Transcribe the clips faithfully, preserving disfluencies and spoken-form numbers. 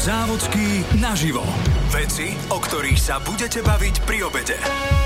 Závodský naživo. Veci, o ktorých sa budete baviť pri obede.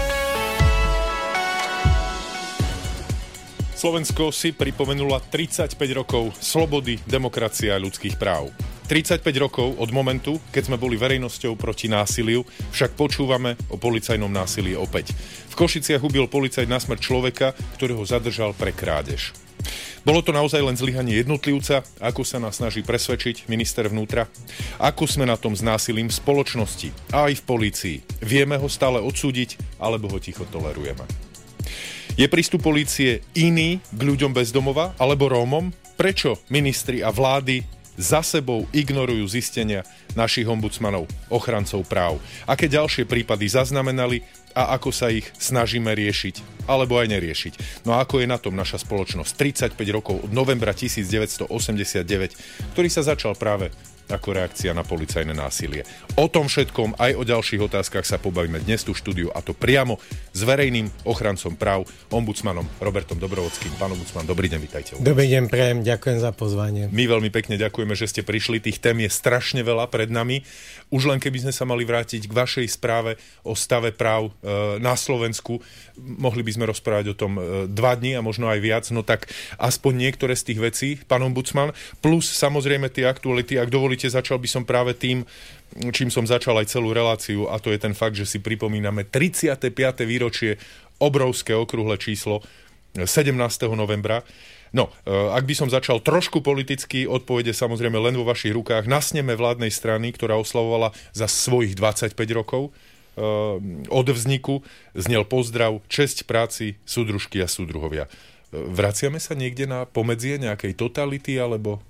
Slovensko si pripomenulo tridsaťpäť rokov slobody, demokracie a ľudských práv. tridsaťpäť rokov od momentu, keď sme boli verejnosťou proti násiliu, však počúvame o policajnom násilí opäť. V Košiciach ubil policajt na smrť človeka, ktorého zadržal pre krádež. Bolo to naozaj len zlyhanie jednotlivca, ako sa nás snaží presvedčiť minister vnútra? Ako sme na tom s násilím v spoločnosti a aj v polícii? Vieme ho stále odsúdiť, alebo ho ticho tolerujeme? Je prístup polície iný k ľuďom bez domova alebo Rómom? Prečo ministri a vlády za sebou ignorujú zistenia našich ombudsmanov, ochrancov práv? Aké ďalšie prípady zaznamenali a ako sa ich snažíme riešiť alebo aj neriešiť? No a ako je na tom naša spoločnosť tridsaťpäť rokov od novembra devätnásťstoosemdesiatdeväť, ktorý sa začal práve ako reakcia na policajné násilie. O tom všetkom aj o ďalších otázkach sa pobavíme dnes tu v štúdiu, a to priamo s verejným ochrancom práv, ombudsmanom Robertom Dobrovodským. Pán ombudsman, dobrý deň, vitajte. Dobrý deň, prejem, ďakujem za pozvanie. My veľmi pekne ďakujeme, že ste prišli. Tých tém je strašne veľa pred nami. Už len keby sme sa mali vrátiť k vašej správe o stave práv e, na Slovensku, mohli by sme rozprávať o tom e, dva dni a možno aj viac, no tak aspoň niektoré z tých vecí, pán ombudsman, plus samozrejme tie aktuality. Ak dovolíte, začal by som práve tým, čím som začal aj celú reláciu, a to je ten fakt, že si pripomíname tridsiate piate výročie, obrovské okrúhle číslo, sedemnásteho novembra. No, ak by som začal trošku politicky, odpovede samozrejme len vo vašich rukách. Na sneme vládnej strany, ktorá oslavovala za svojich dvadsaťpäť rokov od vzniku, znel pozdrav, česť práci, súdružky a súdruhovia. Vraciame sa niekde na pomedzie nejakej totality, alebo...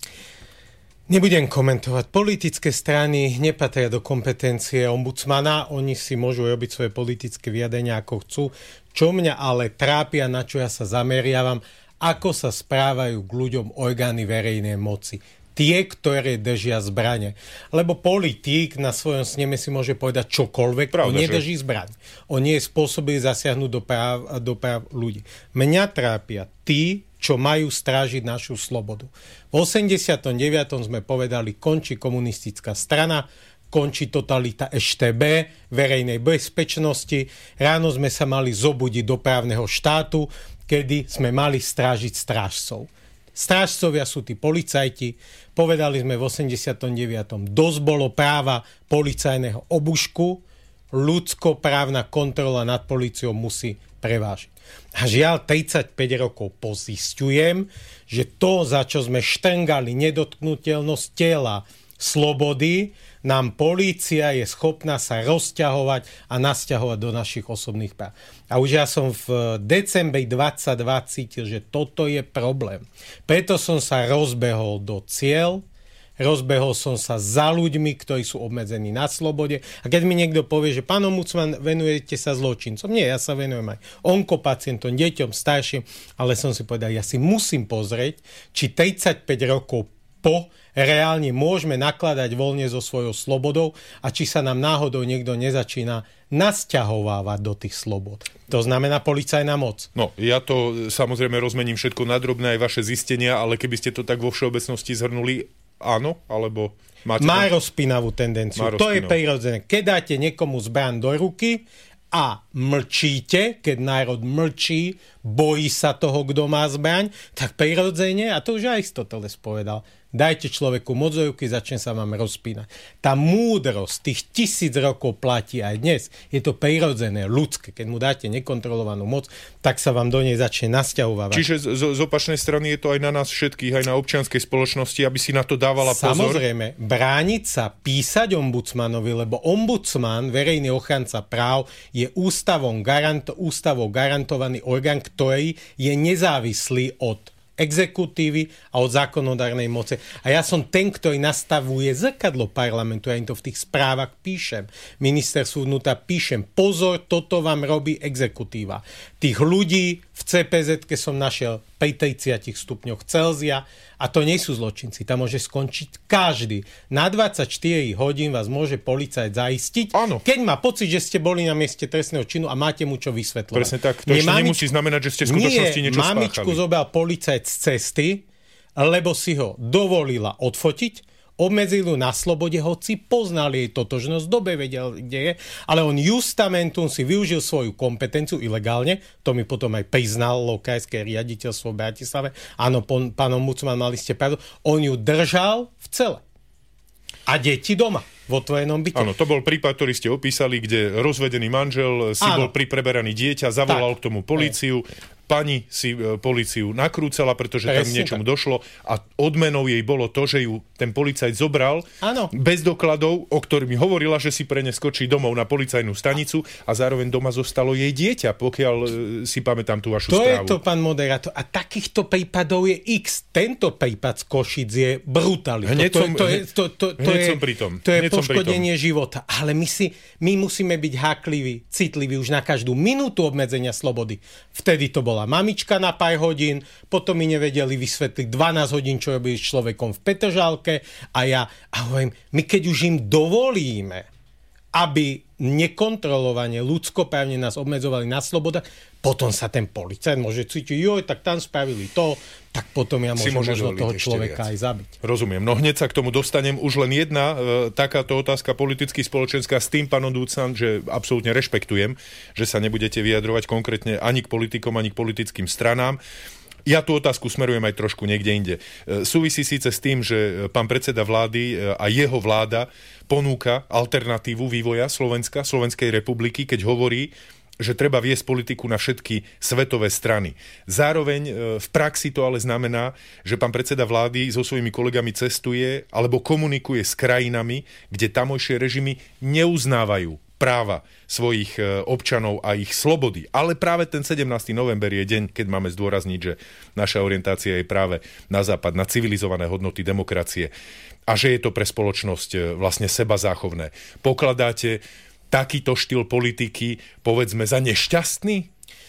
Nebudem komentovať. Politické strany nepatria do kompetencie ombudsmana. Oni si môžu robiť svoje politické vyjadrenia ako chcú. Čo mňa ale trápia, na čo ja sa zameriavam, ako sa správajú k ľuďom orgány verejnej moci. Tie, ktoré držia zbrane. Lebo politík na svojom sneme si môže povedať čokoľvek, Pravda, on nedrží že? zbraň. On nie je spôsobilý zasiahnuť do práv, do práv ľudí. Mňa trápia tí, čo majú strážiť našu slobodu. V osemdesiatom deviatom sme povedali, končí komunistická strana, končí totalita es té bé, verejnej bezpečnosti. Ráno sme sa mali zobudiť do právneho štátu, kedy sme mali strážiť strážcov. Strážcovia sú tí policajti. Povedali sme v osemdesiatom deviatom dosť bolo práva policajného obušku. Ľudskoprávna kontrola nad políciou musí prevážiť. A žiaľ, tridsaťpäť rokov pozisťujem, že to, za čo sme štrngali nedotknuteľnosť tela, slobody, nám polícia je schopná sa rozťahovať a nasťahovať do našich osobných práv. A už ja som v decembri dvadsaťdva cítil, že toto je problém. Preto som sa rozbehol do cieľ, rozbehol som sa za ľuďmi, ktorí sú obmedzení na slobode. A keď mi niekto povie, že pán ombudsman, venujete sa zločincom. Nie, ja sa venujem aj onkopacientom, deťom, starším, ale som si povedal, ja si musím pozrieť, či tridsaťpäť rokov po reálne môžeme nakladať voľne so svojou slobodou a či sa nám náhodou niekto nezačína nasťahovávať do tých slobod. To znamená policajná moc. No, ja to samozrejme rozmením všetko na drobné, aj vaše zistenia, ale keby ste to tak vo všeobecnosti zhrnuli, áno, alebo máte... Má tam... rozpínavú tendenciu. Má to rozpínavú. Je prirodzené. Keď dáte niekomu zbraň do ruky a mlčíte, keď národ mlčí, bojí sa toho, kto má zbraň, tak prirodzene, a to už Aristoteles povedal, dajte človeku moc do ruky, začne sa vám rozpínať. Tá múdrosť tých tisíc rokov platí aj dnes. Je to prirodzené, ľudské. Keď mu dáte nekontrolovanú moc, tak sa vám do nej začne nasťahovávať. Čiže z, z opačnej strany je to aj na nás všetkých, aj na občianskej spoločnosti, aby si na to dávala pozor? Samozrejme, brániť sa, písať ombudsmanovi, lebo ombudsman, verejný ochranca práv, je ústavom, garanto, ústavou garantovaný orgán, ktorý je nezávislý od exekutívy a od zákonodárnej moci. A ja som ten, ktorý nastavuje zrkadlo parlamentu. Ja im to v tých správach píšem. Ministerstvu vnútra píšem. Pozor, toto vám robí exekutíva. Tých ľudí v cé pé zet-ke som našiel pri tridsiatich stupňoch Celzia a to nie sú zločinci. Tam môže skončiť každý. Na dvadsaťštyri hodín vás môže policajt zaistiť, áno, keď má pocit, že ste boli na mieste trestného činu a máte mu čo vysvetľovať. Presne tak. To ešte nemusí znamenať, že ste v skutočnosti nie, niečo spáchali. Mamičku zobral policajt z cesty, lebo si ho dovolila odfotiť. Obmedzili ju na slobode, hoci poznali jej totožnosť, dobe vedel, kde je, ale on justamentum si využil svoju kompetenciu ilegálne, to mi potom aj priznalo krajské riaditeľstvo v Bratislave. Áno, pán ombudsman, mali ste pravdu, on ju držal v cele. A deti doma, v otvorenom byte. Áno, to bol prípad, ktorý ste opísali, kde rozvedený manžel si Áno. bol pripriberaný dieťa, zavolal tak. k tomu políciu, pani si e, políciu nakrúcala, pretože Presne tam niečomu tak. došlo a odmenou jej bolo to, že ju ten policajt zobral Áno. bez dokladov, o ktorých mi hovorila, že si pre ne skočí domov na policajnú stanicu a zároveň doma zostalo jej dieťa, pokiaľ e, si pamätám tú vašu to správu. To je to, pán moderátor. A takýchto prípadov je x. Tento prípad z Košic je brutalita. Hneď to, som, to, je, to, to, to, hneď je, som pri tom. to je poškodenie života. Ale my, si, my musíme byť hákliví, citliví už na každú minútu obmedzenia slobody. Vtedy to bola mamička na pár hodín, potom mi nevedeli vysvetliť dvanásť hodín, čo robí s človekom v Petržalke a ja a hovorím, my keď už im dovolíme, aby nekontrolovane, ľudskoprávne nás obmedzovali na sloboda, potom sa ten policajt môže cítiť, joj, tak tam spravili to, tak potom ja môžem možno toho človeka aj zabiť. Rozumiem. No hneď sa k tomu dostanem. Už len jedna e, takáto otázka politicky spoločenská s tým, pán Ombudsman, že absolútne rešpektujem, že sa nebudete vyjadrovať konkrétne ani k politikom, ani k politickým stranám. Ja tú otázku smerujem aj trošku niekde inde. E, súvisí síce s tým, že pán predseda vlády e, a jeho vláda ponúka alternatívu vývoja Slovenska, Slovenskej republiky, keď hovorí, že treba viesť politiku na všetky svetové strany. Zároveň e, v praxi to ale znamená, že pán predseda vlády so svojimi kolegami cestuje alebo komunikuje s krajinami, kde tamojšie režimy neuznávajú práva svojich občanov a ich slobody. Ale práve ten sedemnásteho november je deň, keď máme zdôrazniť, že naša orientácia je práve na západ, na civilizované hodnoty demokracie a že je to pre spoločnosť vlastne sebazáchovné. Pokladáte takýto štýl politiky, povedzme, za nešťastný?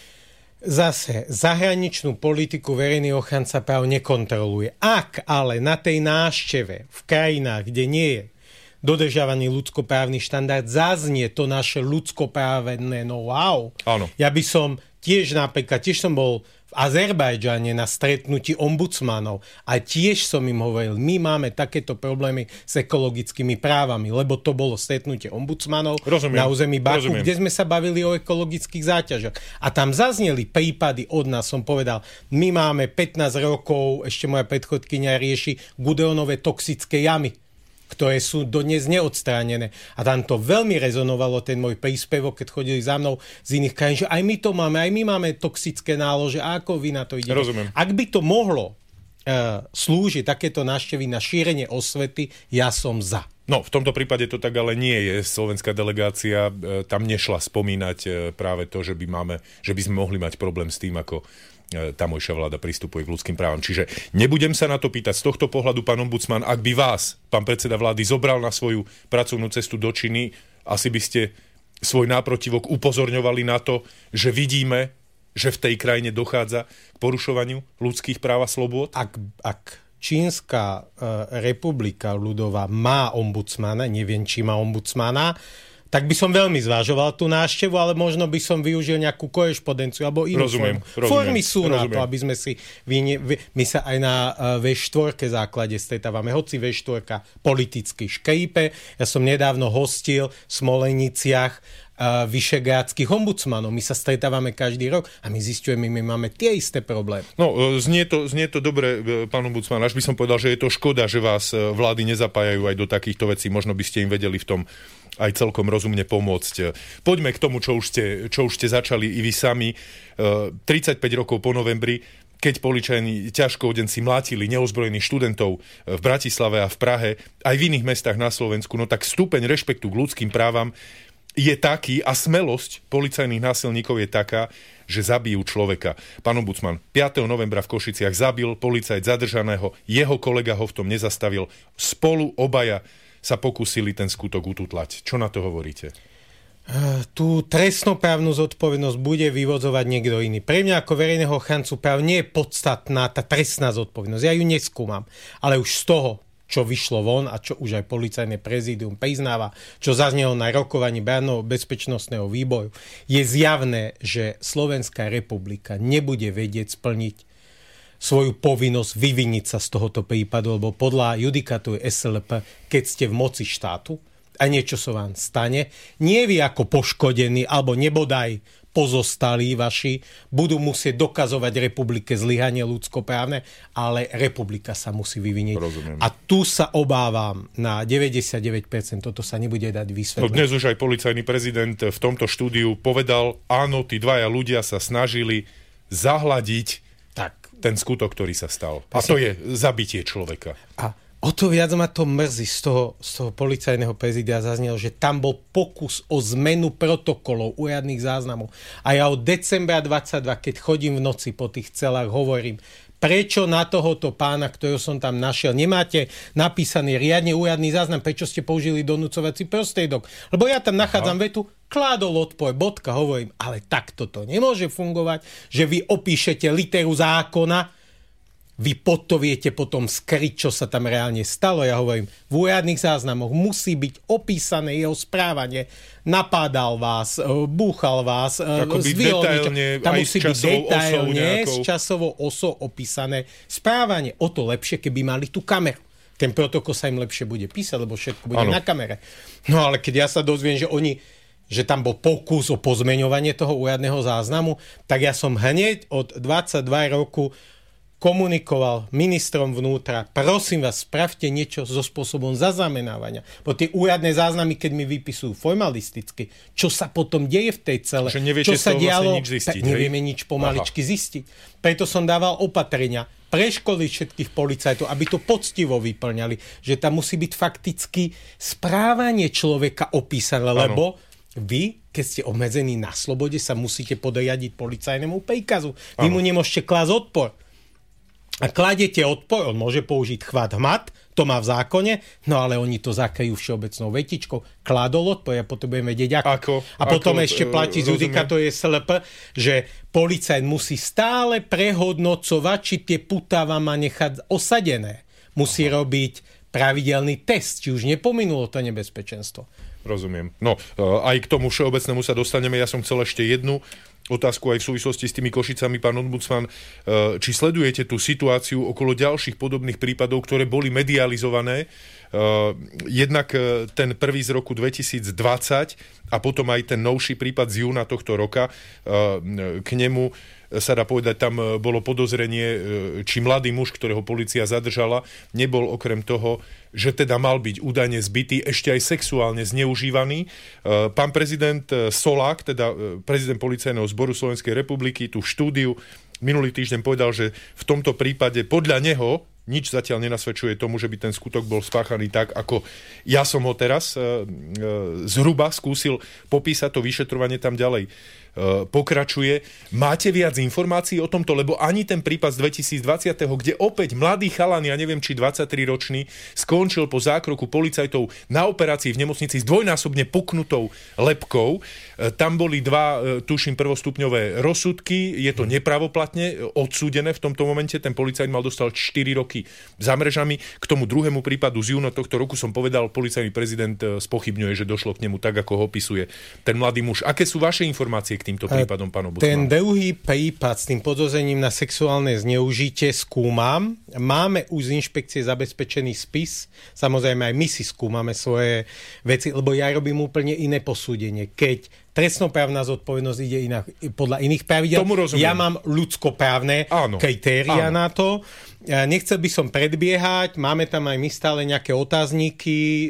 Zase, zahraničnú politiku verejný ochranca práv nekontroluje. Ak ale na tej návšteve v krajinách, kde nie je dodržiavaný ľudskoprávny štandard, zaznie to naše ľudskoprávne know-how. Áno. Ja by som tiež napríklad, tiež som bol v Azerbajdžane na stretnutí ombudsmanov a tiež som im hovoril, my máme takéto problémy s ekologickými právami, lebo to bolo stretnutie ombudsmanov Rozumiem. na území Baku, Rozumiem. kde sme sa bavili o ekologických záťažoch. A tam zazneli prípady od nás, som povedal, my máme pätnásť rokov, ešte moja predchodkyňa rieši Gudeonové toxické jamy, ktoré sú dodnes neodstránené. A tam to veľmi rezonovalo, ten môj príspevok, keď chodili za mnou z iných krajín, že aj my to máme, aj my máme toxické nálože, a ako vy na to idete. Rozumiem. Ak by to mohlo uh, slúžiť takéto návštevy na šírenie osvety, ja som za. No, v tomto prípade to tak ale nie je. Slovenská delegácia e, tam nešla spomínať e, práve to, že by, máme, že by sme mohli mať problém s tým, ako e, tamojšia vláda pristupuje k ľudským právam. Čiže nebudem sa na to pýtať z tohto pohľadu, pán ombudsman, ak by vás, pán predseda vlády, zobral na svoju pracovnú cestu do Číny, asi by ste svoj náprotivok upozorňovali na to, že vidíme, že v tej krajine dochádza k porušovaniu ľudských práv a slobôd? Ak... ak... Čínska republika ľudová má ombudsmana, neviem, či má ombudsmana, tak by som veľmi zvážoval tú návštevu, ale možno by som využil nejakú korešpondenciu alebo inú rozumiem, formu. Rozumiem, Formy sú rozumiem. na to, aby sme si... Vyne, my sa aj na vé štyri základe stretávame, hoci vé štyri politicky škrípe. Ja som nedávno hostil v Smoleniciach Uh, vyšegrádskych ombudsmanov. My sa stretávame každý rok a my zisťujeme, my máme tie isté problémy. No, znie to, znie to dobre, pán ombudsman, až by som povedal, že je to škoda, že vás vlády nezapájajú aj do takýchto vecí. Možno by ste im vedeli v tom aj celkom rozumne pomôcť. Poďme k tomu, čo už ste, čo už ste začali i vy sami. Uh, tridsaťpäť rokov po novembri, keď policajní ťažkoodenci mlátili neozbrojených študentov v Bratislave a v Prahe, aj v iných mestách na Slovensku, no tak stupeň rešpektu k ľudským právam je taký a smelosť policajných násilníkov je taká, že zabijú človeka. Pán ombudsman, piateho novembra v Košiciach zabil policajt zadržaného, jeho kolega ho v tom nezastavil. Spolu obaja sa pokúsili ten skutok ututlať. Čo na to hovoríte? Tú trestnoprávnu zodpovednosť bude vyvodzovať niekto iný. Pre mňa ako verejného ochrancu práv nie je podstatná tá trestná zodpovednosť. Ja ju neskúmam. Ale už z toho, čo vyšlo von a čo už aj policajné prezídium priznáva, čo zaznelo na rokovaní Branného bezpečnostného výboru, je zjavné, že Slovenská republika nebude vedieť splniť svoju povinnosť vyviniť sa z tohoto prípadu, lebo podľa judikatúry es el pé, keď ste v moci štátu a niečo sa vám stane, nie vy ako poškodení alebo nebodaj pozostalí vaši budú musieť dokazovať republike zlyhanie ľudskoprávne, ale republika sa musí vyviniť. Rozumiem. A tu sa obávam na deväťdesiatdeväť percent, toto sa nebude dať vysvetliť. No dnes už aj policajný prezident v tomto štúdiu povedal, áno, tí dvaja ľudia sa snažili zahladiť tak ten skutok, ktorý sa stal. A to je zabitie človeka. A o to viac ma to mrzí z toho, z toho policajného prezídia zaznelo, že tam bol pokus o zmenu protokolov úradných záznamov. A ja od decembra dvadsaťdva, keď chodím v noci po tých celách, hovorím, prečo na tohoto pána, ktorého som tam našiel, nemáte napísaný riadne úradný záznam, prečo ste použili donúcovací prostriedok? Lebo ja tam nachádzam Aha. vetu, kládol odpor, bodka, hovorím, ale takto to nemôže fungovať, že vy opíšete literu zákona, vy pod to viete potom skryť, čo sa tam reálne stalo. Ja hovorím, v úradných záznamoch musí byť opísané jeho správanie. Napádal vás, búchal vás, zdvihol niečo. Tam musí byť detailne s časovou osou opísané správanie. O to lepšie, keby mali tú kameru. Ten protokol sa im lepšie bude písať, lebo všetko bude ano. Na kamere. No ale keď ja sa dozviem, že oni že tam bol pokus o pozmeňovanie toho úradného záznamu, tak ja som hneď od dvadsaťdva roku komunikoval ministrom vnútra, prosím vás, spravte niečo so spôsobom zaznamenávania. Bo tie úradné záznamy, keď mi vypisujú formalisticky, čo sa potom deje v tej cele, že neviete čo sa dialo, vlastne nič zistiť, nevieme nič pomaličky Aha. zistiť. Preto som dával opatrenia preškoliť všetkých policajtov, aby to poctivo vyplňali, že tam musí byť fakticky správanie človeka opísané, ano. Lebo vy, keď ste obmedzení na slobode, sa musíte podriadiť policajnému príkazu. Vy ano. Mu nemôžete klásť odpor. A kladete odpor, on môže použiť chvat hmat, to má v zákone, no ale oni to zakryjú všeobecnou vetičkou. Kladol odpor, ja potrebujem vedieť ako. ako a potom ako, ešte platí z judikatúry es el pé, že policajt musí stále prehodnocovať, či tie putáva má nechať osadené. Musí Aha. robiť pravidelný test, či už nepominulo to nebezpečenstvo. Rozumiem. No, aj k tomu všeobecnému sa dostaneme. Ja som chcel ešte jednu otázku aj v súvislosti s tými Košicami, pán ombudsman. Či sledujete tú situáciu okolo ďalších podobných prípadov, ktoré boli medializované? Jednak ten prvý z roku dvetisícdvadsať a potom aj ten novší prípad z júna tohto roka. K nemu sa dá povedať, tam bolo podozrenie, či mladý muž, ktorého polícia zadržala, nebol okrem toho, že teda mal byť údajne zbitý, ešte aj sexuálne zneužívaný. Pán prezident Solák, teda prezident Policajného zboru Slovenskej republiky, tu v štúdiu minulý týždeň povedal, že v tomto prípade podľa neho nič zatiaľ nenasvedčuje tomu, že by ten skutok bol spáchaný tak, ako ja som ho teraz e, e, zhruba skúsil popísať, to vyšetrovanie tam ďalej e, pokračuje. Máte viac informácií o tomto? Lebo ani ten prípad z dvetisícdvadsať, kde opäť mladý chalan, ja neviem, či dvadsaťtriročný, skončil po zákroku policajtov na operácii v nemocnici s dvojnásobne puknutou lebkou. E, tam boli dva, e, tuším, prvostupňové rozsudky. Je to nepravoplatne odsúdené v tomto momente. Ten policajt mal dostal štyri roky za mrežami. K tomu druhému prípadu z júna tohto roku som povedal, policajný prezident spochybňuje, že došlo k nemu tak, ako ho opisuje ten mladý muž. Aké sú vaše informácie k týmto prípadom, pán ombudsman? Ten druhý prípad s tým podozrením na sexuálne zneužitie skúmam. Máme už z inšpekcie zabezpečený spis. Samozrejme aj my si skúmame svoje veci, lebo ja robím úplne iné posúdenie. Keď trestnoprávna zodpovednosť ide inak, podľa iných pravidel. Ja mám ľudskoprávne áno, kritéria áno. na to. Nechcel by som predbiehať, máme tam aj my stále nejaké otázniky.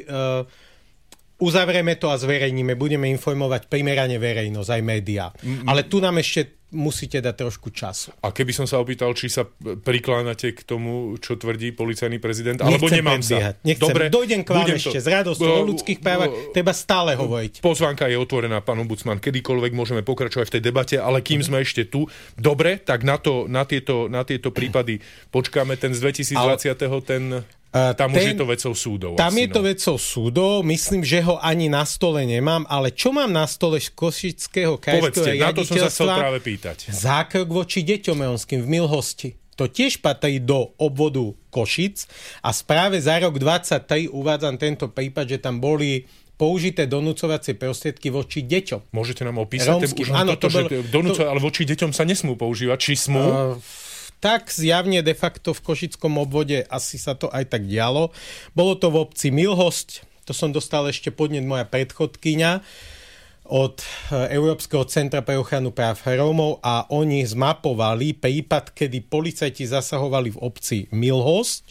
Uzavrieme to a zverejníme, budeme informovať primerane verejnosť, aj médiá. Mm-hmm. Ale tu nám ešte musíte dať trošku času. A keby som sa opýtal, či sa priklánate k tomu, čo tvrdí policajný prezident, alebo nechcem nemám predbiehať. sa. Nechcem, dobre, dojdem k vám ešte to. S radosťou o ľudských právach, treba stále hovoriť. Pozvánka je otvorená, pán ombudsman, kedykoľvek môžeme pokračovať v tej debate, ale kým sme ešte tu, dobre, tak na, to, na, tieto, na tieto prípady počkáme, ten z dvetisícdvadsať. Ale... ten... Tam ten, už je to vecou súdov. Tam asi, je to no. vecou súdov, myslím, že ho ani na stole nemám, ale čo mám na stole z Košického krajského riaditeľstva? Na to som sa chcel práve pýtať. Zákrok voči deťom Jonským v Milhosti. To tiež patrí do obvodu Košic a správe za rok dvadsaťtri uvádzam tento prípad, že tam boli použité donúcovacie prostriedky voči deťom. Môžete nám opísať? Rómskym, ten, áno, toto, to bol, že donúco, to, ale voči deťom sa nesmú používať. Či smú? Uh, tak zjavne de facto v Košickom obvode asi sa to aj tak dialo. Bolo to v obci Milhosť, to som dostal ešte podnet moja predchodkyňa od Európskeho centra pre ochranu práv Rómov a oni zmapovali prípad, kedy policajti zasahovali v obci Milhosť.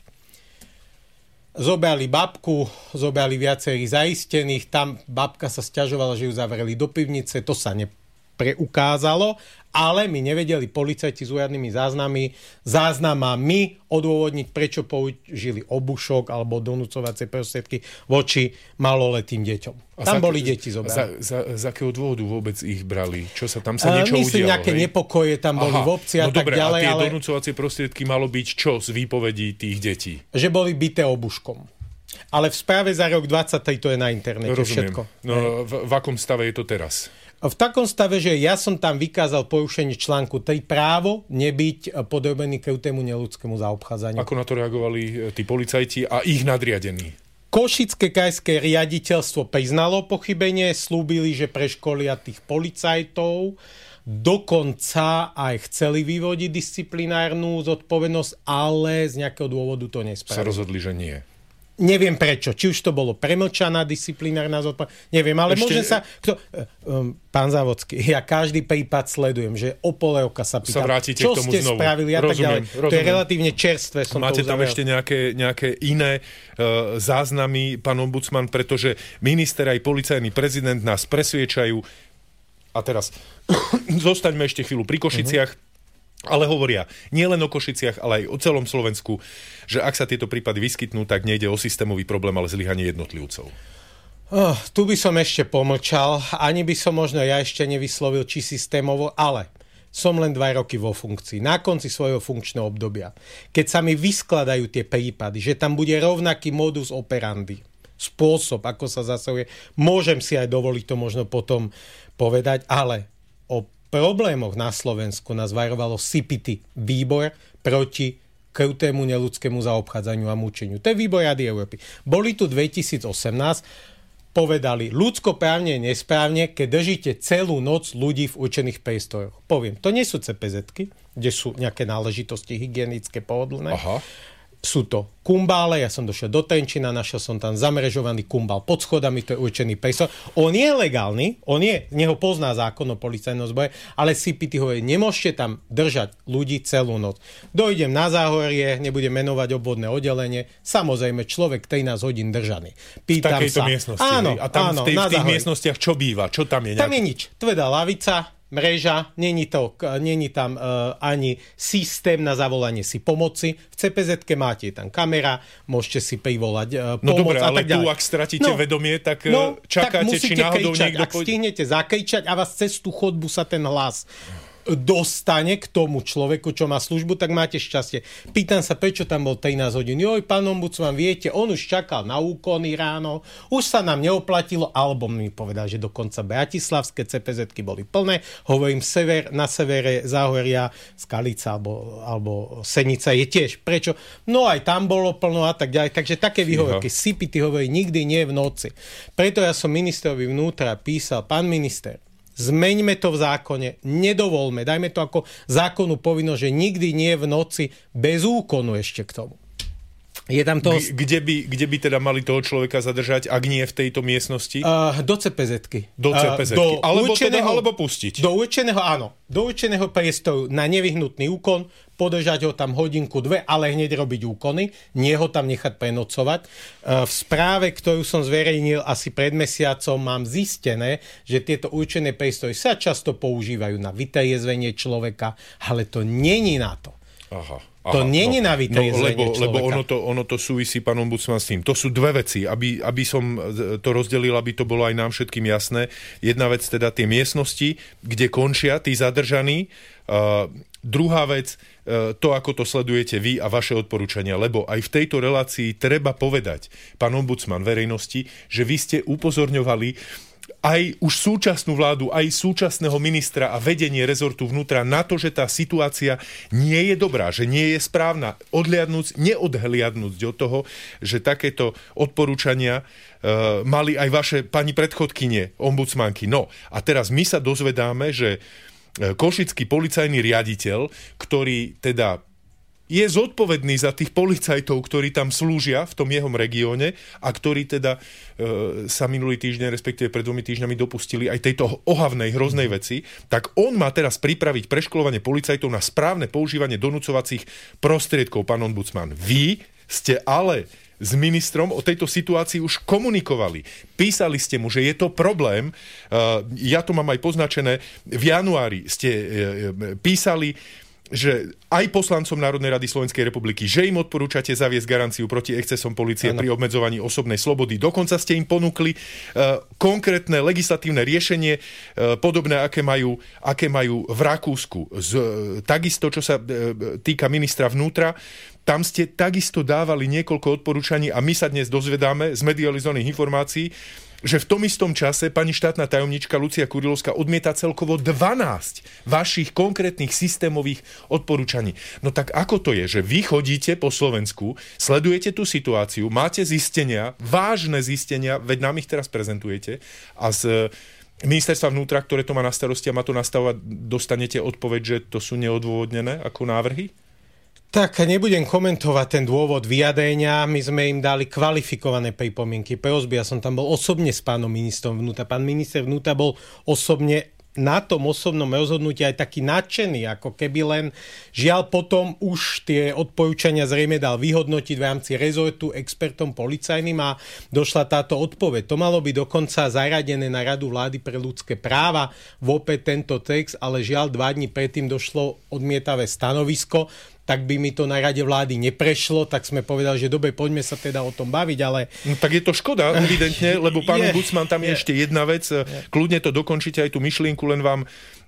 Zobrali babku, zobrali viacerých zaistených, tam babka sa sťažovala, že ju zavreli do pivnice, to sa nepreukázalo, ale my nevedeli policajti s úradnými záznamy, záznamami odôvodniť, prečo použili obušok alebo donúcovacie prostriedky voči maloletým deťom. A tam za, boli deti zobrané. Za, za, z akého dôvodu vôbec ich brali? Čo sa tam sa niečo Myslím, udialo? nejaké hej? nepokoje tam boli Aha, v obci a no tak dobre, ďalej. A tie ale... donúcovacie prostriedky malo byť čo z výpovedí tých detí? Že boli bité obuškom. Ale v správe za rok dvadsaťtri to je na internete. Rozumiem. Všetko. No, v, v akom stave je to teraz? V takom stave, že ja som tam vykázal porušenie článku tri právo nebyť podrobený krutému neľudskému zaobchádzaniu. Ako na to reagovali tí policajti a ich nadriadení? Košické krajské riaditeľstvo priznalo pochybenie, slúbili, že preškolia tých policajtov, dokonca aj chceli vyvodiť disciplinárnu zodpovednosť, ale z nejakého dôvodu to nespravili. Sa rozhodli, že nie. Neviem prečo. Či už to bolo premlčaná disciplinárna zodpovednosť. Neviem, ale Ešte... môže sa... Kto... Um, pán Závodský, ja každý prípad sledujem, že o pol roka sa pýtam, sa čo k tomu ste znovu. spravili a tak ďalej. Rozumiem. To je relatívne čerstvé. Som Máte to tam ešte nejaké, nejaké iné uh, záznamy, pán ombudsman, pretože minister aj policajný prezident nás presviečajú. A teraz zostaňme ešte chvíľu pri Košiciach. Uh-huh. Ale hovoria nielen o Košiciach, ale aj o celom Slovensku, že ak sa tieto prípady vyskytnú, tak nejde o systémový problém, ale zlyhanie jednotlivcov. Oh, tu by som ešte pomlčal. Ani by som možno ja ešte nevyslovil, či systémovo, ale som len dva roky vo funkcii. Na konci svojho funkčného obdobia. Keď sa mi vyskladajú tie prípady, že tam bude rovnaký modus operandi, spôsob, ako sa zasahuje, môžem si aj dovoliť to možno potom povedať, ale o problémoch na Slovensku nás varovalo C P T, výbor proti krutému neľudskému zaobchádzaniu a mučeniu. To je výbor Rady Európy. Boli tu dvetisícosemnásť, povedali, ľudskoprávne je nesprávne, keď držíte celú noc ľudí v určených priestoroch. Poviem, to nie sú cé pé zetky, kde sú nejaké náležitosti hygienické, pohodlné. Aha. Sú to kumbále, ja som došiel do Trenčína, našiel som tam zamrežovaný kumbál pod schodami, to je určený priestor. On je legálny, on je, neho pozná zákon o policajnom zbore, ale C P T hovorí, nemôžete tam držať ľudí celú noc. Dojdem na Záhorie, nebudem menovať obvodné oddelenie, samozrejme človek trinásť hodín držaný. Pýtam v takejto sa, miestnosti. Áno, a tam áno, v, tej, v tých Záhorí. miestnostiach čo býva? Čo tam je? Nejaké... Tam je nič. Tvrdá lavica, mreža, není, to, není tam uh, ani systém na zavolanie si pomoci. V cé pé zetke máte tam kamera, môžete si privolať uh, pomoc. No dobre, a ale tak tu, ak stratíte no, vedomie, tak no, čakáte, tak či náhodou kričať. niekto... Ak stihnete zakričať a vás cez tú chodbu sa ten hlas dostane k tomu človeku, čo má službu, tak máte šťastie. Pýtam sa, prečo tam bol trinásť hodín. Joj, pán ombudsman, viete, on už čakal na úkony ráno, už sa nám neoplatilo, alebo mi povedal, že dokonca bratislavské cé pé zetky boli plné. Hovorím, sever, na severe Záhoria, Skalica alebo, alebo Senica je tiež. Prečo? No aj tam bolo plno a tak ďalej. Takže také výhovorky. C P T hovorí, nikdy nie v noci. Preto ja som ministrovi vnútra písal, pán minister, zmeňme to v zákone, nedovolme, dajme to ako zákonnú povinnosť, že nikdy nie v noci bez úkonu ešte k tomu. Je tam toho... Kde by, kde by teda mali toho človeka zadržať, ak nie v tejto miestnosti? Uh, do cé pé zetky. Do cé pé zetky. Uh, alebo, určeného, teda, alebo pustiť. Do určeného, áno. Do určeného priestoru na nevyhnutný úkon, podržať ho tam hodinku, dve, ale hneď robiť úkony, nie ho tam nechať prenocovať. Uh, v správe, ktorú som zverejnil asi pred mesiacom, mám zistené, že tieto určené priestory sa často používajú na vytriezvenie človeka, ale to není na to. Aha. To Aha, nie je no, na vytriezvenie no, lebo, lebo ono, to, ono to súvisí, pán ombudsman, s tým. To sú dve veci, aby, aby som to rozdelil, aby to bolo aj nám všetkým jasné. Jedna vec teda tie miestnosti, kde končia tí zadržaní. Uh, druhá vec, uh, to, ako to sledujete vy a vaše odporúčania. Lebo aj v tejto relácii treba povedať, pán ombudsman verejnosti, že vy ste upozorňovali aj už súčasnú vládu, aj súčasného ministra a vedenie rezortu vnútra na to, že tá situácia nie je dobrá, že nie je správna. Odhliadnúť, neodhliadnúť od toho, že takéto odporúčania uh, mali aj vaše pani predchodkyne, ombudsmanky. No a teraz my sa dozvedáme, že košický policajný riaditeľ, ktorý teda je zodpovedný za tých policajtov, ktorí tam slúžia v tom jeho regióne a ktorí teda e, sa minulý týždeň, respektíve pred dvomi týždňami dopustili aj tejto ohavnej, hroznej veci, tak on má teraz pripraviť preškolovanie policajtov na správne používanie donúcovacích prostriedkov, pán ombudsman. Vy ste ale s ministrom o tejto situácii už komunikovali. Písali ste mu, že je to problém. Uh, ja to mám aj poznačené. V januári ste uh, písali, že aj poslancom Národnej rady Slovenskej republiky, že im odporúčate zaviesť garanciu proti excesom polície ano. Pri obmedzovaní osobnej slobody. Dokonca ste im ponúkli uh, konkrétne legislatívne riešenie, uh, podobné, aké majú, aké majú v Rakúsku. Z, uh, takisto, čo sa uh, týka ministra vnútra, tam ste takisto dávali niekoľko odporúčaní a my sa dnes dozvedáme z medializovaných informácií, že v tom istom čase pani štátna tajomnička Lucia Kurilovská odmieta celkovo dvanásť vašich konkrétnych systémových odporúčaní. No tak ako to je, že vy chodíte po Slovensku, sledujete tú situáciu, máte zistenia, vážne zistenia, veď nám ich teraz prezentujete a z ministerstva vnútra, ktoré to má na starosti a má to nastavovať, dostanete odpoveď, že to sú neodôvodnené ako návrhy? Tak nebudem komentovať ten dôvod vyjadrenia. My sme im dali kvalifikované pripomienky. Prosby, ja som tam bol osobne s pánom ministrom vnútra. Pán minister vnútra bol osobne na tom osobnom rozhodnutí aj taký nadšený, ako keby len žiaľ potom už tie odporúčania zrejme dal vyhodnotiť v rámci rezortu expertom policajným a došla táto odpoveď. To malo byť dokonca zaradené na Radu vlády pre ľudské práva, vopred tento text, ale žiaľ dva dní predtým došlo odmietavé stanovisko, tak by mi to na Rade vlády neprešlo, tak sme povedali, že dobre, poďme sa teda o tom baviť, ale... No, tak je to škoda, evidentne, lebo pán ombudsman, tam je, je ešte jedna vec, je. Kľudne to dokončite aj tú myšlienku, len vám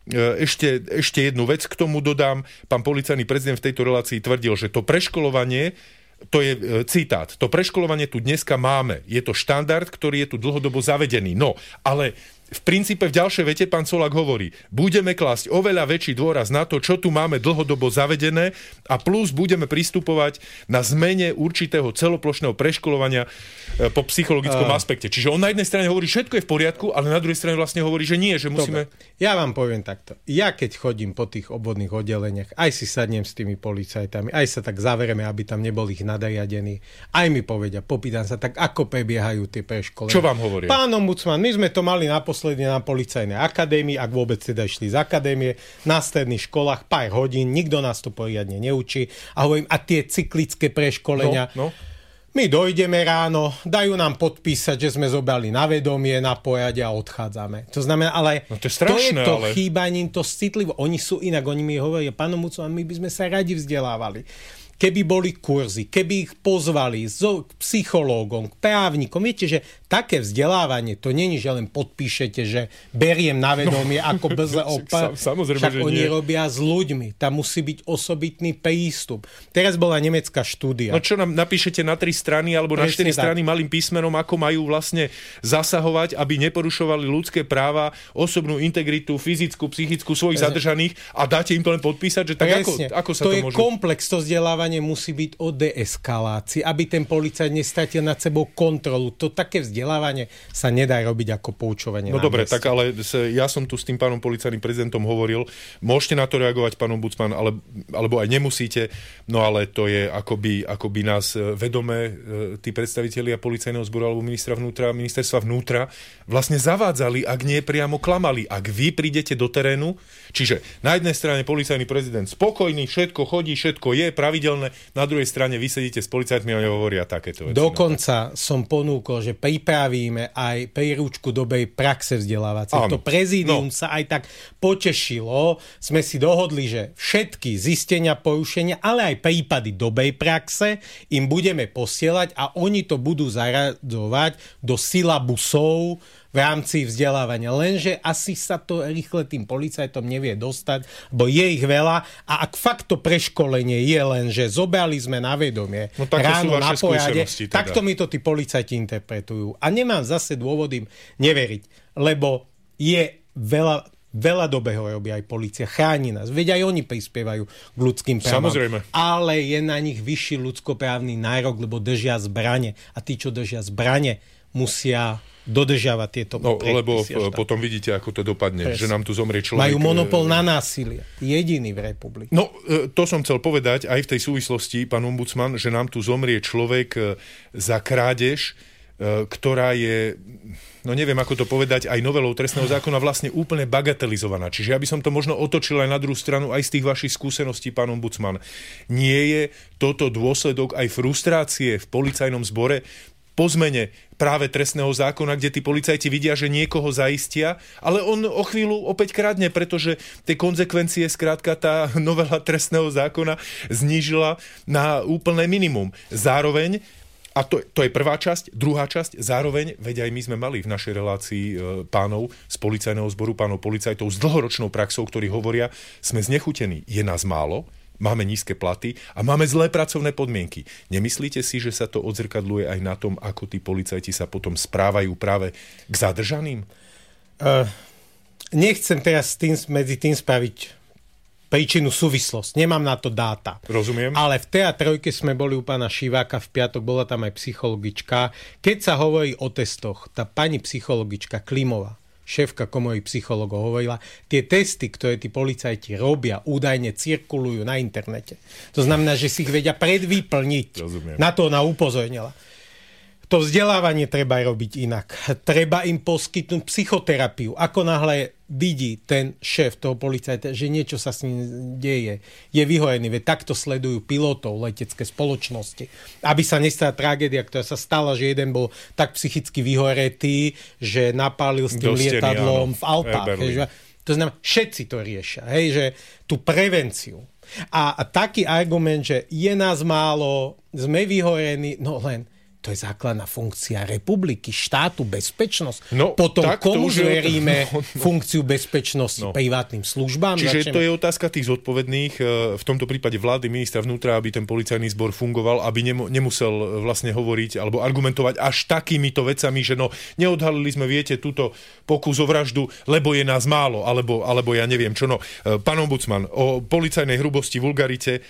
ešte, ešte jednu vec k tomu dodám. Pán policajný prezident v tejto relácii tvrdil, že to preškolovanie, to je citát, to preškolovanie tu dneska máme. Je to štandard, ktorý je tu dlhodobo zavedený. No, ale v princípe v ďalšej vete pán Solák hovorí, budeme klásť oveľa väčší dôraz na to, čo tu máme dlhodobo zavedené a plus budeme pristupovať na zmene určitého celoplošného preškolovania po psychologickom uh. aspekte. Čiže on na jednej strane hovorí, všetko je v poriadku, ale na druhej strane vlastne hovorí, že nie, že musíme... Dobre. Ja vám poviem takto. Ja keď chodím po tých obvodných oddeleniach, aj si sadnem s tými policajtami, aj sa tak zavereme, aby tam nebol ich nadriadení. Aj mi povedia, popýtam sa, tak ako prebiehajú tie preškolenia. Čo vám hovoria? Pán ombudsman, my sme to mali na posledne na policajnej akadémii, ak vôbec teda išli z akadémie, na stredných školách pár hodín, nikto nás to poriadne neučí a hovorím, a tie cyklické preškolenia, no, no. My dojdeme ráno, dajú nám podpísať, že sme zobrali na vedomie, na poriade a odchádzame. To znamená, ale no to je strašné, to je to ale... chýbaním, to citlivo. Oni sú inak, oni mi hovoria, pán ombudsman, my by sme sa radi vzdelávali. Keby boli kurzy, keby ich pozvali s psychológom, k právnikom. Viete, že také vzdelávanie, to nie je, že len podpíšete, že beriem na vedomie no, ako beze opa. Však oni nie. Robia s ľuďmi. Tam musí byť osobitný prístup. Teraz bola nemecká štúdia. No čo nám napíšete na tri strany alebo na štyri strany malým písmenom, ako majú vlastne zasahovať, aby neporušovali ľudské práva, osobnú integritu, fyzickú, psychickú svojich Presne. zadržaných a dáte im to len podpísať, že tak ako, ako sa to, to môže... To je komplex, to vzdelávanie musí byť o deeskalácii, aby ten policajt nestratil nad sebou kontrolu. To také vzdelávanie sa nedá robiť ako poučovanie. No dobre, tak ale ja som tu s tým pánom policajným prezidentom hovoril, môžete na to reagovať, pán ombudsman, ale, alebo aj nemusíte, no ale to je akoby, akoby nás vedome tí predstavitelia policajného zboru alebo ministra vnútra, ministerstva vnútra vlastne zavádzali, ak nie priamo klamali. Ak vy prídete do terénu, čiže na jednej strane policajný prezident spokojný, všetko chodí, všetko je pravidelné, na druhej strane vy sedíte s policajtmi a oni hovoria takéto veci. Dokonca som ponúkol, že pripravíme aj príručku dobrej praxe vzdelávacej. To prezidium no. sa aj tak potešilo. Sme si dohodli, že všetky zistenia porušenia, ale aj prípady dobrej praxe im budeme posielať a oni to budú zaradzovať do silabusov v rámci vzdelávania. Lenže asi sa to rýchle tým policajtom nevie dostať, bo je ich veľa a ak fakt to preškolenie je len, že zobrali sme na vedomie no, ráno na poriade, teda. Takto mi to tí policajti interpretujú. A nemám zase dôvod im neveriť, lebo je veľa Veľa dobrého robí aj polícia, chráni nás. Veď aj oni prispievajú k ľudským právam. Samozrejme. Ale je na nich vyšší ľudskoprávny nárok, lebo držia zbrane. A tí, čo držia zbrane, musia dodržiavať tieto no, predpisy. Lebo potom vidíte, ako to dopadne, Pres. že nám tu zomrie človek. Majú monopol na násilie. Jediný v republike. No, to som chcel povedať aj v tej súvislosti, pán ombudsman, že nám tu zomrie človek za krádež, ktorá je, no neviem ako to povedať, aj novelou trestného zákona vlastne úplne bagatelizovaná. Čiže ja by som to možno otočil aj na druhú stranu, aj z tých vašich skúseností, pán ombudsman. Nie je toto dôsledok aj frustrácie v policajnom zbore po zmene práve trestného zákona, kde tí policajti vidia, že niekoho zaistia, ale on o chvíľu opäť kradne, pretože tie konzekvencie, skrátka tá novela trestného zákona znížila na úplné minimum. Zároveň, a to, to je prvá časť, druhá časť, zároveň, veď aj my sme mali v našej relácii e, pánov z policajného zboru, pánov policajtov s dlhoročnou praxou, ktorí hovoria, sme znechutení, je nás málo, máme nízke platy a máme zlé pracovné podmienky. Nemyslíte si, že sa to odzrkadluje aj na tom, ako tí policajti sa potom správajú práve k zadržaným? Uh, nechcem teraz tým, medzi tým spraviť príčinu súvislosť. Nemám na to dáta. Rozumiem. Ale v té á tri sme boli u pána Šiváka v piatok, bola tam aj psychologička. Keď sa hovorí o testoch, tá pani psychologička Klimová, šéfka komory psychologov, hovorila, tie testy, ktoré tí policajti robia, údajne cirkulujú na internete. To znamená, že si ich vedia predvyplniť. Rozumiem. Na to ona upozornila. To vzdelávanie treba robiť inak. Treba im poskytnúť psychoterapiu. Ako náhle vidí ten šéf toho policajta, že niečo sa s ním deje, je vyhorený. Veď takto sledujú pilotov letecké spoločnosti. Aby sa nestala tragédia, ktorá sa stala, že jeden bol tak psychicky vyhoretý, že napálil s tým Dostení, lietadlom áno. v Alpách. Hej, to znamená, všetci to riešia. Hej, že tú prevenciu. A, a taký argument, že je nás málo, sme vyhorení, no len to je základná funkcia republiky, štátu, bezpečnosť. No, potom komu zveríme no, no. funkciu bezpečnosti? No. Privátnym službám? Čiže začneme... to je otázka tých zodpovedných, v tomto prípade vlády, ministra vnútra, aby ten policajný zbor fungoval, aby nemusel vlastne hovoriť alebo argumentovať až takýmito vecami, že no, neodhalili sme, viete, túto pokus o vraždu, lebo je nás málo, alebo, alebo ja neviem čo. No, pán ombudsman, o policajnej hrubosti, vulgarite,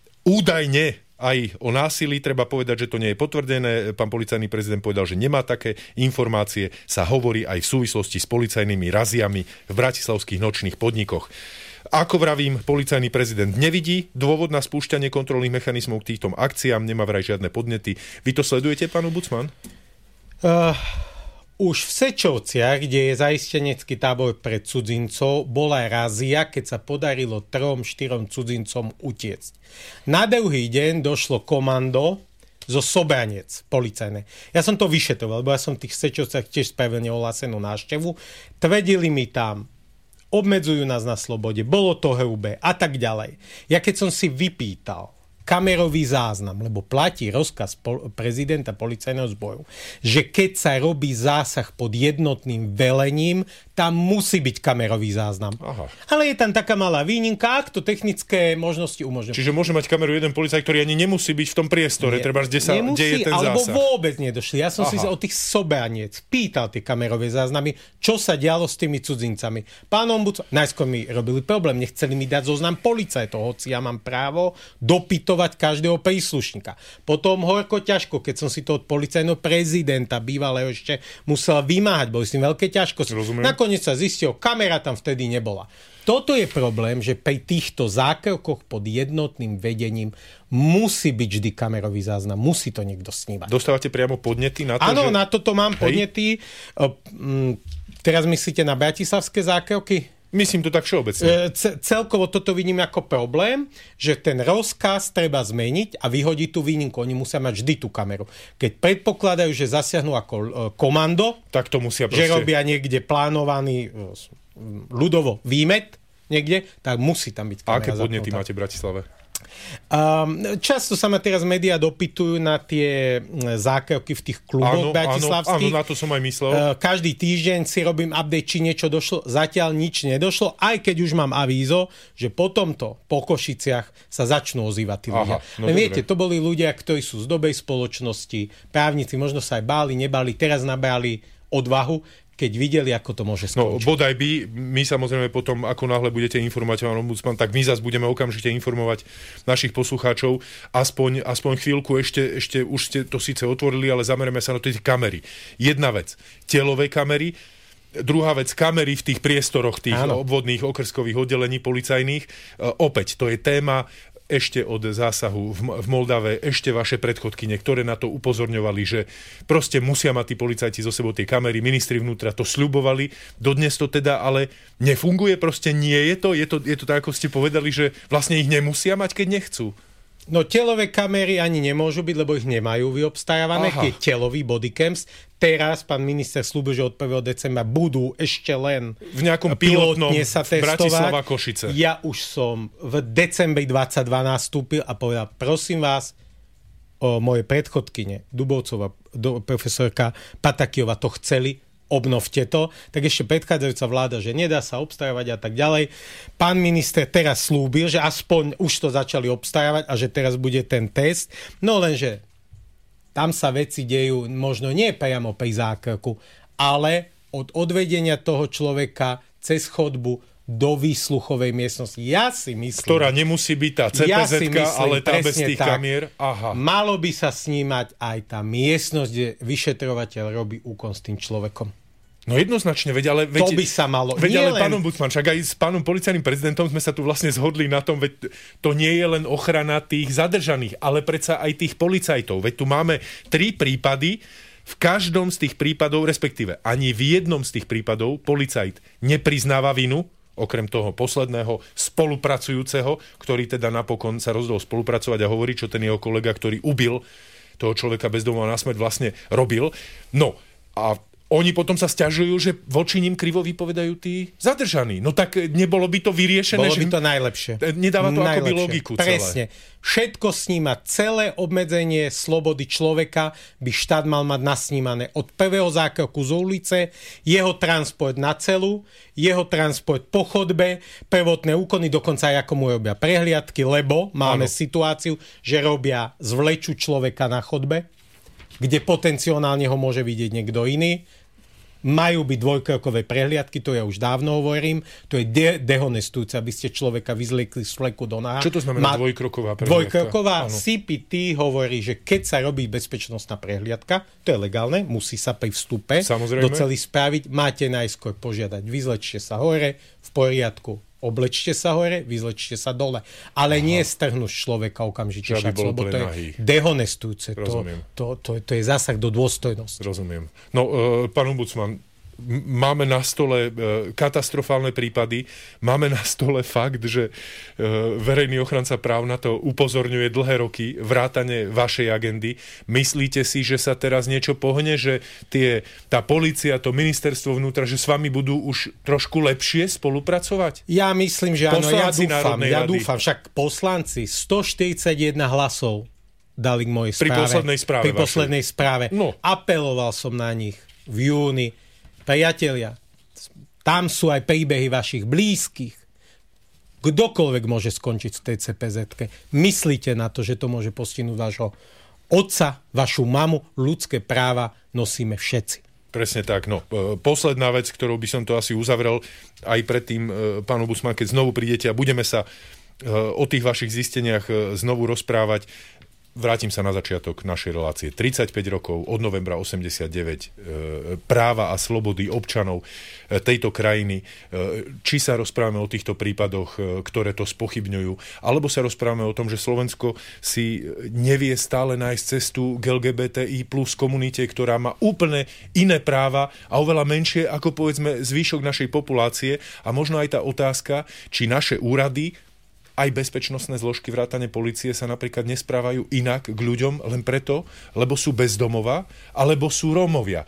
údajne aj o násilí, treba povedať, že to nie je potvrdené. Pán policajný prezident povedal, že nemá také informácie. Sa hovorí aj v súvislosti s policajnými raziami v bratislavských nočných podnikoch. Ako vravím, policajný prezident nevidí dôvod na spúšťanie kontrolných mechanizmov k týmto akciám, nemá vraj žiadne podnety. Vy to sledujete, pán ombudsman? Uh... Už v Sečovciach, kde je zaistenecký tábor pre cudzincov, bola razia, keď sa podarilo trom, štyrom cudzincom utiecť. Na druhý deň došlo komando zo Sobranec, policajné. Ja som to vyšetroval, lebo ja som v tých Sečovciach tiež spravil neohlásenú návštevu. Tvrdili mi tam, obmedzujú nás na slobode, bolo to hrubé a tak ďalej. Ja keď som si vypýtal kamerový záznam, lebo platí rozkaz pol- prezidenta policajného zboru, že keď sa robí zásah pod jednotným velením, tam musí byť kamerový záznam. Aha. Ale je tam taká malá výnimka, ak to technické možnosti umožňujú. Čiže môže mať kameru jeden policajt, ktorý ani nemusí byť v tom priestore, treba, kde sa nemusí, deje ten alebo zásah. vôbec nedošli. Ja som Aha. si od tých Sobraniec pýtal tie kamerové záznamy, čo sa dialo s tými cudzincami. Pán ombudsman, najskôr mi robili problém, nechceli mi dať zoznam policajtov, hoci ja mám právo dopytovať každého príslušníka. Potom horko ťažko, keď som si to od policajného prezidenta bývalého ešte musel vymáhať, boli s tým veľké ťažkosti. Rozumiem. Nakoniec sa zistil, kamera tam vtedy nebola. Toto je problém, že pri týchto zákrokoch pod jednotným vedením musí byť vždy kamerový záznam, musí to niekto snívať. Dostávate priamo podnety na to, Áno, že... na toto mám Hej. podnety. Teraz myslíte na bratislavské zákroky? Myslím to tak všeobecne. C- celkovo toto vidím ako problém, že ten rozkaz treba zmeniť a vyhodiť tú výnimku. Oni musia mať vždy tú kameru. Keď predpokladajú, že zasiahnu ako komando, tak to musia proste... že robia niekde plánovaný ľudovo výmet niekde, tak musí tam byť kamera. Aké podnety máte v Bratislave? Um, často sa ma teraz médiá dopytujú na tie zákroky v tých kluboch bratislavských. Áno, áno, na to som aj myslel. Uh, každý týždeň si robím update, či niečo došlo. Zatiaľ nič nedošlo, aj keď už mám avízo, že po tomto, po Košiciach sa začnú ozývať tí ľudia. Aha, no viete, to boli ľudia, ktorí sú z dobrej spoločnosti, právnici možno sa aj báli, nebáli, teraz nabrali odvahu. keď videli, ako to môže skončiť. No, bodaj by, my samozrejme potom, ako náhle budete informovať pán ombudsman, tak my zase budeme okamžite informovať našich poslucháčov, aspoň, aspoň chvíľku, ešte, ešte už ste to síce otvorili, ale zamerieme sa na tie kamery. Jedna vec, telové kamery, druhá vec, kamery v tých priestoroch, tých Áno. obvodných okrskových oddelení policajných. E, opäť, to je téma ešte od zásahu v, v Moldave, ešte vaše predchodkyne, ktoré na to upozorňovali, že proste musia mať tí policajti so sebou tie kamery, ministri vnútra to sľubovali, dodnes to teda ale nefunguje, proste nie je to, je to, je to tak, ako ste povedali, že vlastne ich nemusia mať, keď nechcú. No telové kamery ani nemôžu byť, lebo ich nemajú vyobstarávané, tie telový bodycams. Teraz pán minister slúbil, že od prvého decembra budú ešte len v nejakom pilotnom sa testovať. Bratislava Košice. Ja už som v decembri dvadsaťdva nastúpil a povedal, prosím vás, o moje predchodkyne Dubovcová, do, profesorka Patakiova to chceli, obnovte to, tak ešte predchádzajúca vláda, že nedá sa obstarávať a tak ďalej. Pán minister teraz slúbil, že aspoň už to začali obstarávať a že teraz bude ten test. No lenže tam sa veci dejú možno nie priamo pri zákroku, ale od odvedenia toho človeka cez chodbu do výsluchovej miestnosti. Ja si myslím... Ktorá nemusí byť tá cé pé zetka, ja ale tá bez tých tak, kamier. Aha. Malo by sa snímať aj tá miestnosť, kde vyšetrovateľ robí úkon s tým človekom. No jednoznačne, veď ale... Veď, to by sa malo... Veď ale len... pán ombudsman, však aj s pánom policajným prezidentom sme sa tu vlastne zhodli na tom, veď to nie je len ochrana tých zadržaných, ale predsa aj tých policajtov. Veď tu máme tri prípady, v každom z tých prípadov, respektíve ani v jednom z tých prípadov policajt nepriznáva vinu, okrem toho posledného spolupracujúceho, ktorý teda napokon sa rozhodol spolupracovať a hovorí, čo ten jeho kolega, ktorý ubil toho človeka bez domova na smrť, vlastne robil. No a oni potom sa sťažujú, že voči ním krivo vypovedajú tí zadržaní. No tak nebolo by to vyriešené? Bolo že... by to najlepšie. Nedáva to najlepšie. Akoby logiku celé. Presne. Všetko sníma, celé obmedzenie slobody človeka by štát mal mať nasnímané od prvého zákroku z ulice, jeho transport na celu, jeho transport po chodbe, prvotné úkony, dokonca aj ako mu robia prehliadky, lebo máme ano. situáciu, že robia zvleču človeka na chodbe, kde potenciálne ho môže vidieť niekto iný. Majú byť dvojkrokové prehliadky, to ja už dávno hovorím, to je de- dehonestujúce, aby ste človeka vyzliekli z fleku do náha. Čo to znamená Ma- dvojkroková prehliadka? Dvojkroková, cé pé té hovorí, že keď sa robí bezpečnostná prehliadka, to je legálne, musí sa pri vstupe Samozrejme. do celý spraviť, máte najskôr požiadať, vyzlečte sa hore, v poriadku, oblečte sa hore, vyzlečte sa dole. Ale Aha. nie strhnúť človeka okamžite šac, lebo to je dehonestujúce. To, to, to, to je zásah do dôstojnosti. Rozumiem. No, uh, pán ombudsman, máme na stole e, katastrofálne prípady, máme na stole fakt, že e, verejný ochranca práv na to upozorňuje dlhé roky, vrátane vašej agendy. Myslíte si, že sa teraz niečo pohne, že tie, tá polícia, to ministerstvo vnútra, že s vami budú už trošku lepšie spolupracovať? Ja myslím, že áno, ja dúfam, ja rady. dúfam. Však poslanci stoštyridsaťjeden hlasov dali k mojej správe. Pri poslednej správe. Pri poslednej správe. No. Apeloval som na nich v júni. Priatelia, tam sú aj príbehy vašich blízkych. Kdokoľvek môže skončiť v tej cé pé zetke. Myslíte na to, že to môže postihnúť vášho otca, vašu mamu. Ľudské práva nosíme všetci. Presne tak. No, posledná vec, ktorou by som to asi uzavrel, aj predtým, pán ombudsman, keď znovu prídete a budeme sa o tých vašich zisteniach znovu rozprávať. Vrátim sa na začiatok našej relácie. tridsaťpäť rokov od novembra osemdesiatdeväť, práva a slobody občanov tejto krajiny. Či sa rozprávame o týchto prípadoch, ktoré to spochybňujú, alebo sa rozprávame o tom, že Slovensko si nevie stále nájsť cestu k el gé bé té í plus komunite, ktorá má úplne iné práva a oveľa menšie ako povedzme zvýšok našej populácie. A možno aj tá otázka, či naše úrady aj bezpečnostné zložky vrátane polície sa napríklad nesprávajú inak k ľuďom len preto, lebo sú bezdomová, alebo sú Rómovia.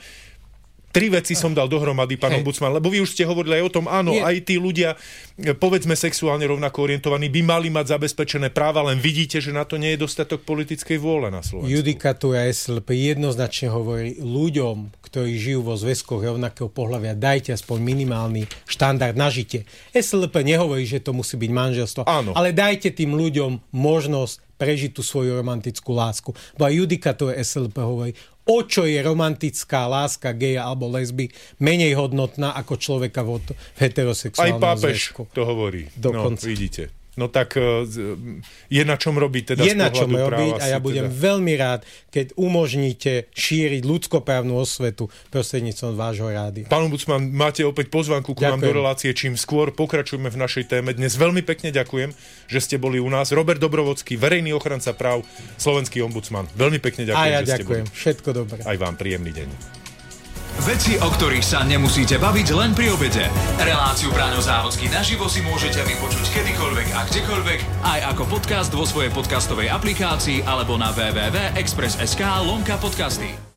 Tri veci som dal dohromady, pán Hej. ombudsman, lebo vy už ste hovorili aj o tom, áno, Je... aj tí ľudia, povedzme sexuálne rovnako orientovaní, by mali mať zabezpečené práva, len vidíte, že na to nie je dostatok politickej vôle na Slovensku. Judikatúra es el pé jednoznačne hovorí ľuďom, ktorí žijú vo zväzkoch rovnakého pohlavia, dajte aspoň minimálny štandard na žitie. es el pé nehovorí, že to musí byť manželstvo, Áno. ale dajte tým ľuďom možnosť prežiť tú svoju romantickú lásku. Bo aj judikatúra es el pé hovorí, o čo je romantická láska geja alebo lesby menej hodnotná ako človeka v heterosexuálnom Aj pápež zväzku. to hovorí. Dokonca. No, vidíte. No tak je na čom robiť teda je z na čom pohľadu robiť práva a ja si budem teda... veľmi rád, keď umožníte šíriť ľudskoprávnu osvetu prostredníctvom vášho rádia. Pán ombudsman, máte opäť pozvánku ku nám do relácie. Čím skôr pokračujeme v našej téme. Dnes veľmi pekne ďakujem, že ste boli u nás. Robert Dobrovodský, verejný ochranca práv, slovenský ombudsman. Veľmi pekne ďakujem, a ja že ďakujem. ste boli. Všetko dobré. Aj vám príjemný deň. Veci, o ktorých sa nemusíte baviť len pri obede. Reláciu Braňo Závodský naživo si môžete vypočuť kedykoľvek a kdekoľvek, aj ako podcast vo svojej podcastovej aplikácii alebo na w w w bodka express bodka es ká lomka podcasty.